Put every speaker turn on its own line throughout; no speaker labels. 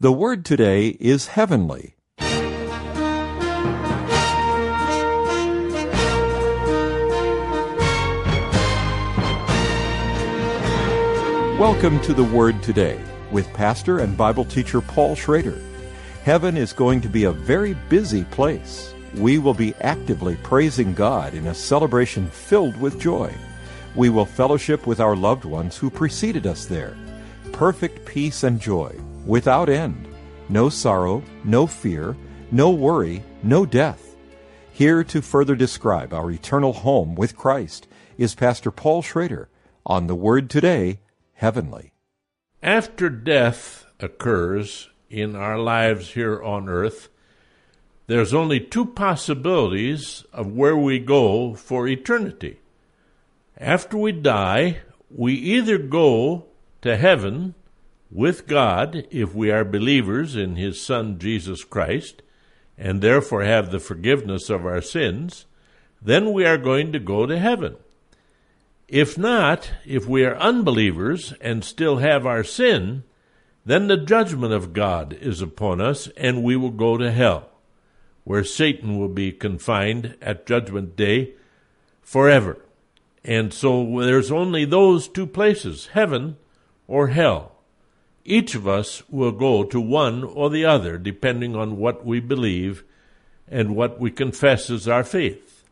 The word today is heavenly. Welcome to the Word Today with pastor and Bible teacher Paul Schrader. Heaven is going to be a very busy place. We will be actively praising God in a celebration filled with joy. We will fellowship with our loved ones who preceded us there. Perfect peace and joy, without end. No sorrow, no fear, no worry, no death. Here to further describe our eternal home with Christ is Pastor Paul Schrader on the Word Today, Heavenly.
After death occurs in our lives here on earth, there's only two possibilities of where we go for eternity. After we die, we either go to heaven with God if we are believers in His Son Jesus Christ, and therefore have the forgiveness of our sins, then we are going to go to heaven. If not, if we are unbelievers and still have our sin, then the judgment of God is upon us, and we will go to hell, where Satan will be confined at Judgment Day forever. And so there's only those two places, heaven or hell. Each of us will go to one or the other, depending on what we believe and what we confess as our faith.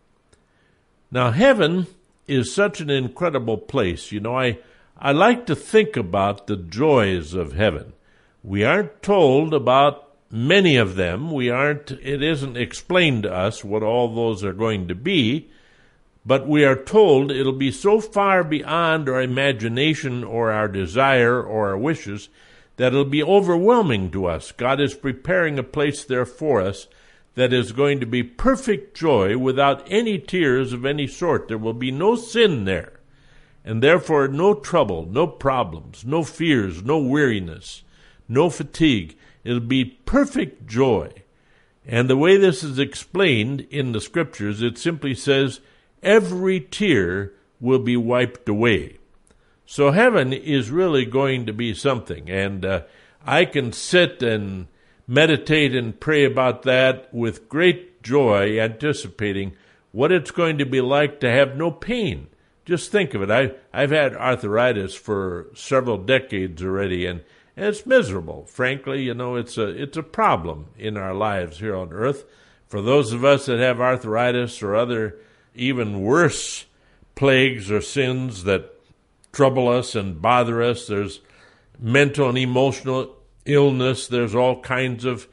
Now, heaven is such an incredible place. You know, I like to think about the joys of heaven. We aren't told about many of them. It isn't explained to us what all those are going to be, but we are told it'll be so far beyond our imagination or our desire or our wishes that it'll be overwhelming to us. God is preparing a place there for us that is going to be perfect joy without any tears of any sort. There will be no sin there, and therefore no trouble, no problems, no fears, no weariness, no fatigue. It'll be perfect joy. And the way this is explained in the Scriptures, it simply says, every tear will be wiped away. So heaven is really going to be something, and I can sit and meditate and pray about that with great joy, anticipating what it's going to be like to have no pain. Just think of it. I've had arthritis for several decades already, and it's miserable. Frankly, you know, it's a problem in our lives here on earth. For those of us that have arthritis or other even worse plagues or sins that trouble us and bother us, there's mental and emotional illness, there's all kinds of,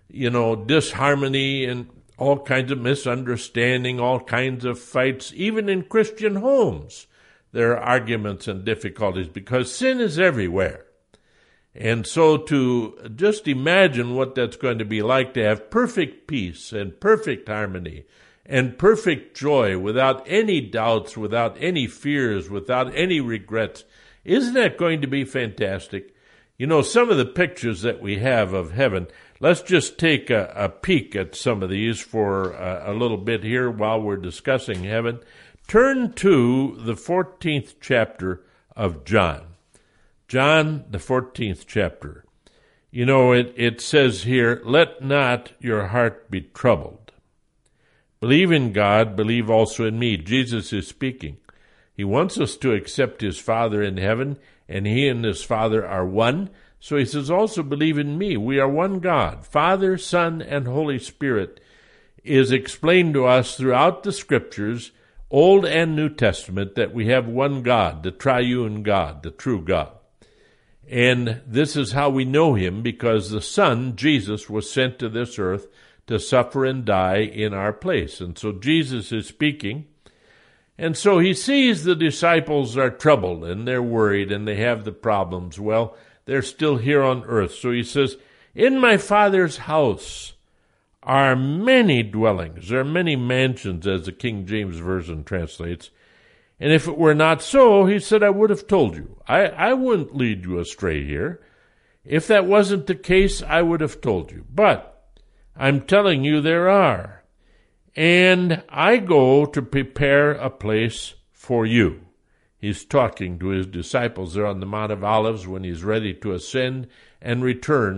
disharmony and all kinds of misunderstanding, all kinds of fights. Even in Christian homes, there are arguments and difficulties because sin is everywhere. And so to just imagine what that's going to be like to have perfect peace and perfect harmony and perfect joy without any doubts, without any fears, without any regrets, isn't that going to be fantastic? You know, some of the pictures that we have of heaven, let's just take a peek at some of these for a little bit here while we're discussing heaven. Turn to the 14th chapter of John. John, the 14th chapter. You know, it says here, let not your heart be troubled. Believe in God, believe also in me. Jesus is speaking. He wants us to accept His Father in heaven, and He and His Father are one. So He says, also believe in me. We are one God. Father, Son, and Holy Spirit is explained to us throughout the Scriptures, Old and New Testament, that we have one God, the triune God, the true God. And this is how we know Him, because the Son, Jesus, was sent to this earth to suffer and die in our place. And so Jesus is speaking. And so He sees the disciples are troubled and they're worried and they have the problems. Well, they're still here on earth. So He says, in my Father's house are many dwellings. There are many mansions, as the King James Version translates. And if it were not so, He said, I would have told you. I wouldn't lead you astray here. If that wasn't the case, I would have told you. But I'm telling you there are. And I go to prepare a place for you. He's talking to His disciples there on the Mount of Olives when He's ready to ascend and return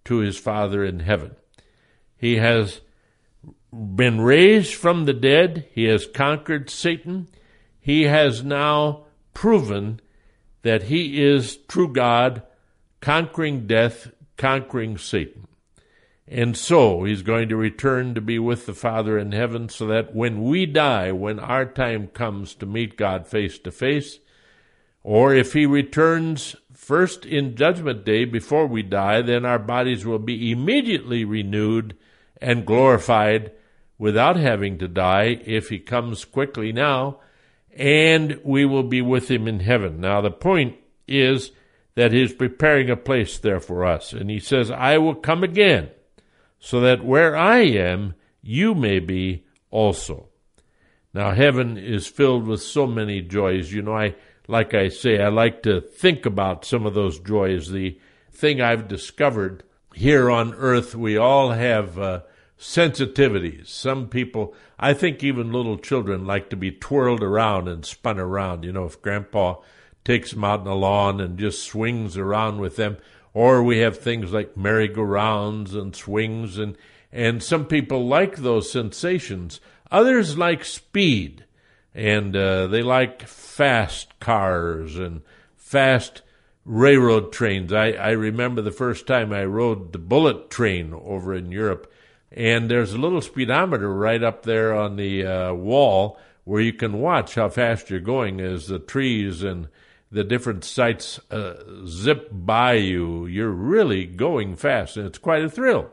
to his Father in heaven. He has been raised from the dead. He has conquered Satan. He has now proven that he is true God, conquering death, conquering Satan. And so he's going to return to be with the Father in heaven, so that when we die, when our time comes to meet God face to face, or if he returns first in Judgment Day before we die, then our bodies will be immediately renewed and glorified without having to die if he comes quickly now, and we will be with him in heaven. Now the point is that he's preparing a place there for us, and he says, I will come again, so that where I am, you may be also. Now, heaven is filled with so many joys. You know, I like to think about some of those joys. The thing I've discovered here on earth, we all have sensitivities. Some people, I think even little children, like to be twirled around and spun around. You know, if Grandpa takes them out on the lawn and just swings around with them. Or we have things like merry-go-rounds and swings, and some people like those sensations. Others like speed, and they like fast cars and fast railroad trains. I remember the first time I rode the bullet train over in Europe, and there's a little speedometer right up there on the wall where you can watch how fast you're going as the trees and the different sites zip by you. You're really going fast, and it's quite a thrill.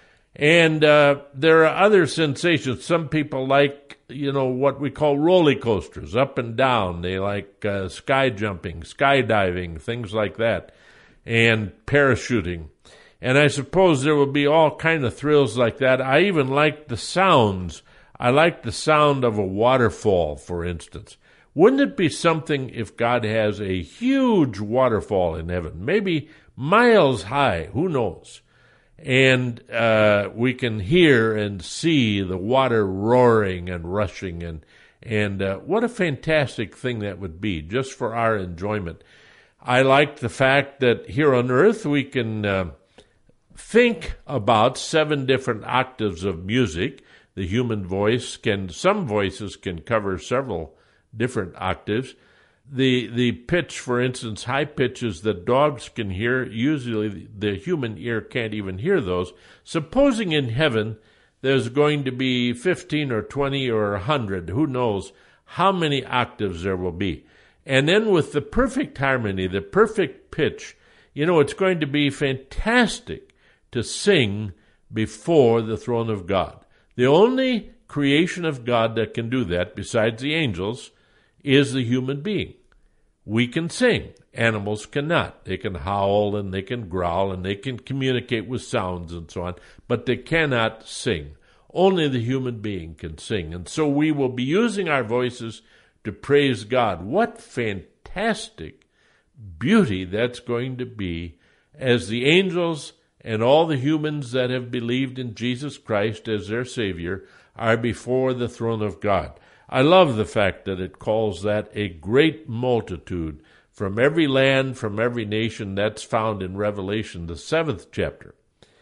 And there are other sensations. Some people like, what we call roller coasters, up and down. They like sky jumping, skydiving, things like that, and parachuting. And I suppose there will be all kind of thrills like that. I even like the sounds. I like the sound of a waterfall, for instance. Wouldn't it be something if God has a huge waterfall in heaven, maybe miles high, who knows? And we can hear and see the water roaring and rushing, and what a fantastic thing that would be, just for our enjoyment. I like the fact that here on earth we can think about 7 different octaves of music. The human voice some voices can cover several different octaves. The pitch, for instance, high pitches that dogs can hear, usually the human ear can't even hear those. Supposing in heaven there's going to be 15 or 20 or 100, who knows how many octaves there will be. And then with the perfect harmony, the perfect pitch, it's going to be fantastic to sing before the throne of God. The only creation of God that can do that, besides the angels, is the human being. We can sing. Animals cannot. They can howl and they can growl and they can communicate with sounds and so on, but they cannot sing. Only the human being can sing. And so we will be using our voices to praise God. What fantastic beauty that's going to be as the angels and all the humans that have believed in Jesus Christ as their Savior are before the throne of God. I love the fact that it calls that a great multitude from every land, from every nation. That's found in Revelation, the 7th chapter.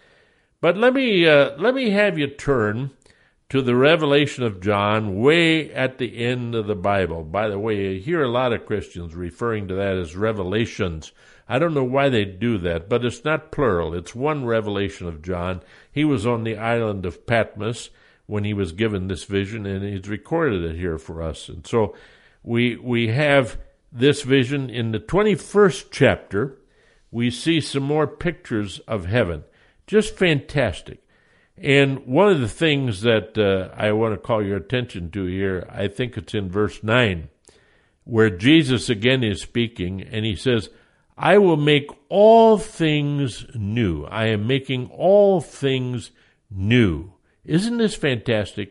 But let me have you turn to the Revelation of John, way at the end of the Bible. By the way, you hear a lot of Christians referring to that as revelations. I don't know why they do that, but it's not plural. It's one revelation of John. He was on the island of Patmos when he was given this vision, and he's recorded it here for us. And so we have this vision in the 21st chapter. We see some more pictures of heaven. Just fantastic. And one of the things that I want to call your attention to here, I think it's in verse 9, where Jesus again is speaking, and he says, I will make all things new. I am making all things new. Isn't this fantastic?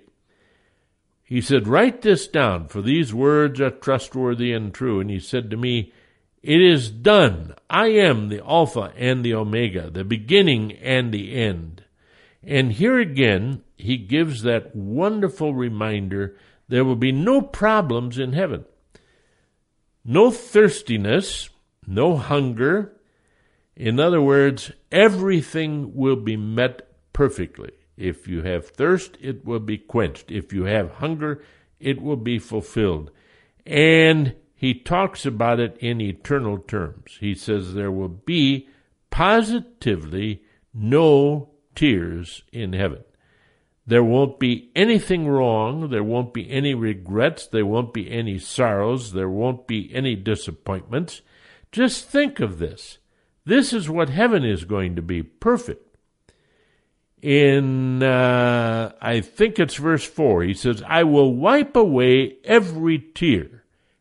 He said, write this down, for these words are trustworthy and true. And he said to me, it is done. I am the Alpha and the Omega, the beginning and the end. And here again, he gives that wonderful reminder there will be no problems in heaven. No thirstiness, no hunger, In other words, everything will be met perfectly. If you have thirst, it will be quenched. If you have hunger, it will be fulfilled. And he talks about it in eternal terms. He says there will be positively no tears in heaven. There won't be anything wrong. There won't be any regrets. There won't be any sorrows. There won't be any disappointments. Just think of this. This is what heaven is going to be, perfect. In, I think it's verse 4, he says, I will wipe away every tear,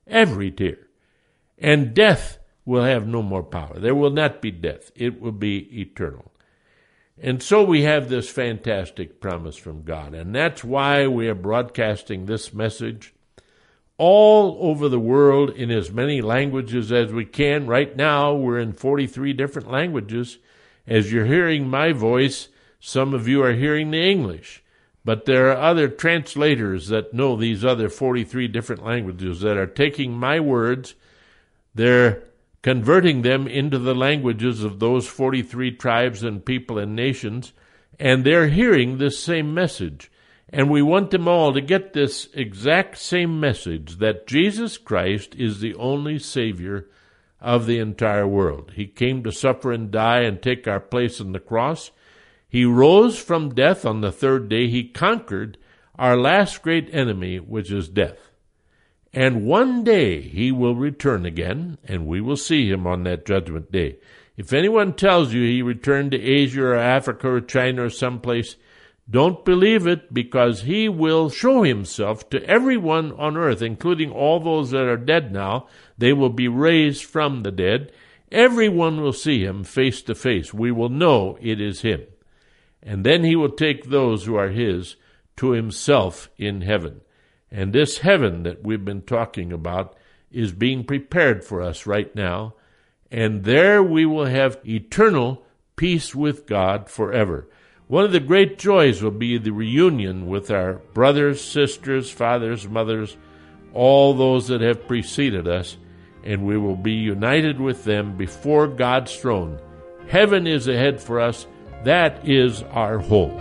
and death will have no more power. There will not be death. It will be eternal. And so we have this fantastic promise from God, and that's why we are broadcasting this message all over the world in as many languages as we can. Right now, we're in 43 different languages. As you're hearing my voice, some of you are hearing the English, but there are other translators that know these other 43 different languages that are taking my words, they're converting them into the languages of those 43 tribes and people and nations, and they're hearing this same message. And we want them all to get this exact same message, that Jesus Christ is the only Savior of the entire world. He came to suffer and die and take our place on the cross. He rose from death on the third day. He conquered our last great enemy, which is death. And one day he will return again, and we will see him on that judgment day. If anyone tells you he returned to Asia or Africa or China or someplace, don't believe it, because he will show himself to everyone on earth, including all those that are dead now. They will be raised from the dead. Everyone will see him face to face. We will know it is him. And then he will take those who are his to himself in heaven. And this heaven that we've been talking about is being prepared for us right now. And there we will have eternal peace with God forever. One of the great joys will be the reunion with our brothers, sisters, fathers, mothers, all those that have preceded us, and we will be united with them before God's throne. Heaven is ahead for us. That is our hope.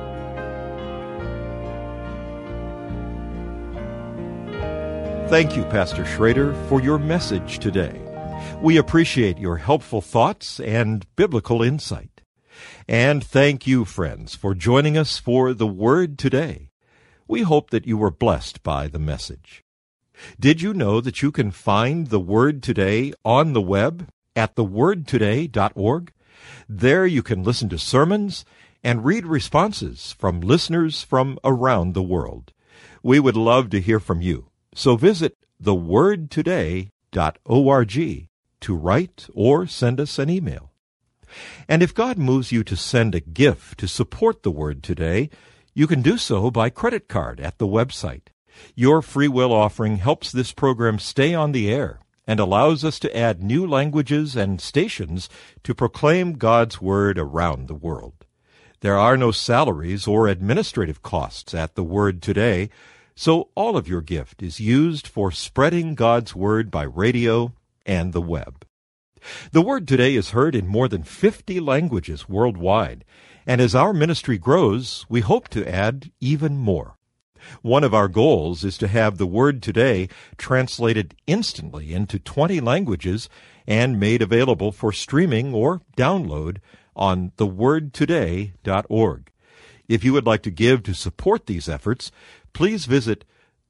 Thank you, Pastor Schrader, for your message today. We appreciate your helpful thoughts and biblical insight. And thank you, friends, for joining us for The Word Today. We hope that you were blessed by the message. Did you know that you can find The Word Today on the web at thewordtoday.org? There you can listen to sermons and read responses from listeners from around the world. We would love to hear from you, so visit thewordtoday.org to write or send us an email. And if God moves you to send a gift to support The Word Today, you can do so by credit card at the website. Your free will offering helps this program stay on the air and allows us to add new languages and stations to proclaim God's Word around the world. There are no salaries or administrative costs at The Word Today, so all of your gift is used for spreading God's Word by radio and the web. The Word Today is heard in more than 50 languages worldwide, and as our ministry grows, we hope to add even more. One of our goals is to have The Word Today translated instantly into 20 languages and made available for streaming or download on thewordtoday.org. If you would like to give to support these efforts, please visit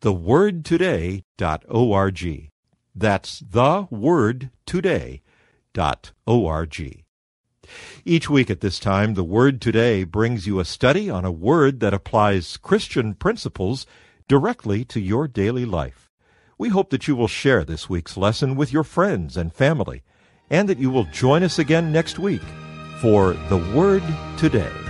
thewordtoday.org. That's thewordtoday.org. Each week at this time, The Word Today brings you a study on a word that applies Christian principles directly to your daily life. We hope that you will share this week's lesson with your friends and family, and that you will join us again next week for The Word Today.